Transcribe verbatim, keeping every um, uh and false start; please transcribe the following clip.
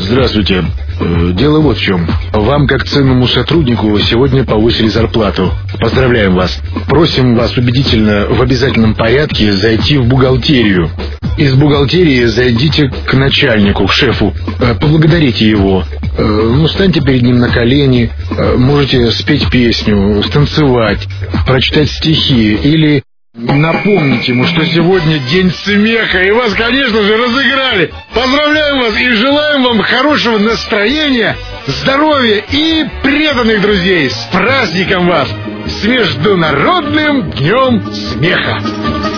Здравствуйте. Дело вот в чем. Вам, как ценному сотруднику, сегодня повысили зарплату. Поздравляем вас. Просим вас убедительно в обязательном порядке зайти в бухгалтерию. Из бухгалтерии зайдите к начальнику, к шефу. Поблагодарите его. Ну, станьте перед ним на колени. Можете спеть песню, станцевать, прочитать стихи или... напомнить ему, что сегодня день смеха, и вас, конечно же, разыграли. Поздравляем вас и желаем вам хорошего настроения, здоровья и преданных друзей. С праздником вас! С Международным днем смеха!